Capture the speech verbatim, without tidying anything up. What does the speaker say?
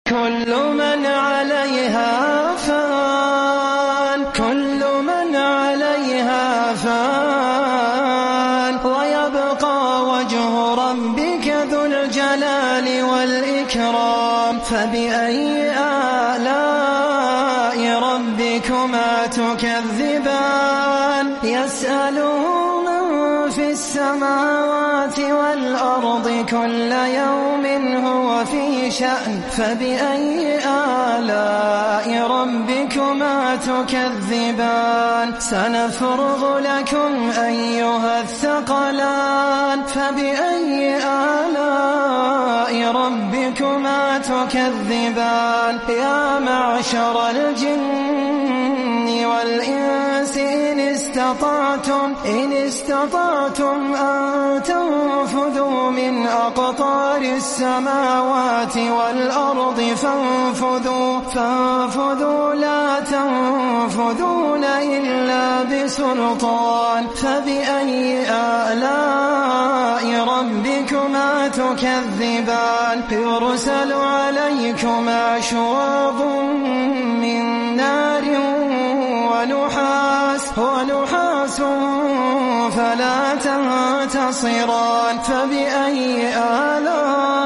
كل من عليها فان كل من عليها فان ويبقى وجه ربك ذو الجلال والإكرام فبأي آلاء ربكما تكذبان يسأله من في السماوات والأرض كل يوم هو في شأن فبأي آلاء ربكما تكذبان سنفرغ لكم أيها الثقلان فبأي آلاء ربكما تكذبان يا معشر الجن والإنس إن استطعتم إن استطعتم أن تنفذوا من أقطار السماوات والأرض فانفذوا فانفذوا لا تنفذون إلا بسلطان فبأي آلاء ربكما تكذبان يرسل عليكما شواظ من نار ونحاس ونحاس فلا تنتصران فبأي آلاء